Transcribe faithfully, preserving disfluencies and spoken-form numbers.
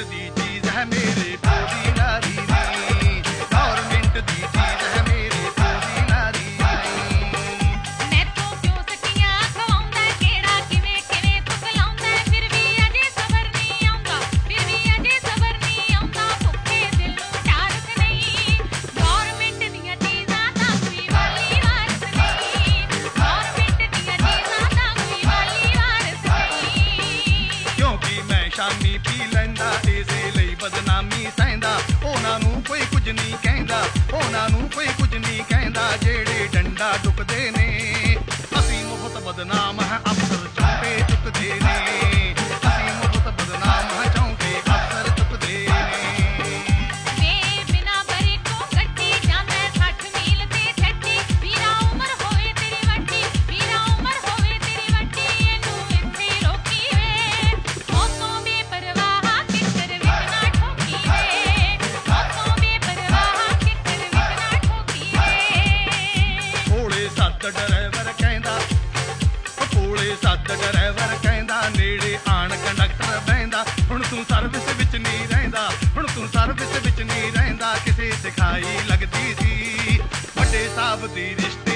दी चीज है मेरे प्यो दी नारी नी, गौरमेंट दी चीज है मेरे प्यो दी नारी नी। मैथों क्यों सखियां खवाउंदा केड़ा किवें किवें पुकलाउंदा फिर भी अजे सबर नहीं आउंदा, फिर भी अजे सबर नहीं आउंदा भुखे दिल नूं टारक नहीं। गौरमेंट दियां चीज़ां तां कोई वाली वारस नहीं, गौरमेंट दियां चीज़ां तां कोई वाली वारस नहीं। क्योंकि मैं शामी पी लैंदा इसे ਲਈ ਬਦਨਾਮੀ ਸਹਿੰਦਾ, ਉਹਨਾਂ ਨੂੰ ਕੋਈ ਕੁਝ ਨਹੀਂ ਕਹਿੰਦਾ, ਉਹਨਾਂ ਨੂੰ ਕੋਈ ਕੁਝ ਨਹੀਂ ਕਹਿੰਦਾ ਜਿਹੜੇ ਡੰਡਾ ਟੁੱਕਦੇ ਨੇ। ਅਸੀਂ ਮੁਫਤ ਬਦਨਾਮ ਹੈ ਅਫਸਰ ਚੌਂਕੇ ਚੁੱਕਦੇ ਨੇ, ਅਸੀਂ ਮੁਫਤ ਬਦਨਾਮ ਹੈ ਚੌਂਕੇ ਅਫਸਰ ਚੁੱਕਦੇ ਨੇ। ਵੇ ਬਿਨਾ ਬਰੇ ਕੋ ਗੱਡੀ ਜਾਂਦਾ ਸੱਠ ਮੀਲ ਤੇ ਛੱਡੀ, ਵੀਰਾ ਉਮਰ ਹੋਵੇ ਤੇਰੀ ਵੱਡੀ, ਵੀਰਾ ਉਮਰ ਹੋਵੇ ਤੇਰੀ ਵੱਡੀ, ਇਹਨੂੰ ਇੱਥੇ ਰੋਕੀ ਵੇ ਮੌਤੋਂ ਬੇਪਰਵਾਹ ਕਿੱਕਰ ਵਿੱਚ ਨਾ ਠੋਕੀ ਵੇ, ਮੌਤੋਂ ਬੇਪਰਵਾਹ ਕਿੱਕਰ ਵਿੱਚ ਨਾ ਠੋਕੀ ਵੇ। ਕੋਲੇ ਸੱਤ ਡਰਾਈਵਰ ਕਹਿੰਦਾ, ਉਹ ਕੋਲੇ ਸੱਤ ਡਰਾਈਵਰ ਕਹਿੰਦਾ ਨੇੜੇ ਆਣ ਕੰਡਕਟਰ ਬਹਿੰਦਾ। ਹੁਣ ਤੂੰ ਸਰਵਿਸ ਵਿੱਚ ਨਹੀਂ ਰਹਿੰਦਾ, ਹੁਣ ਤੂੰ ਸਰਵਿਸ ਵਿੱਚ ਨਹੀਂ ਰਹਿੰਦਾ, ਕਿਸੇ ਸਿਖਾਈ ਲੱਗਦੀ ਸੀ ਵੱਡੇ ਸਾਹਿਬ ਦੀ ਰਿਸ਼ਤੇ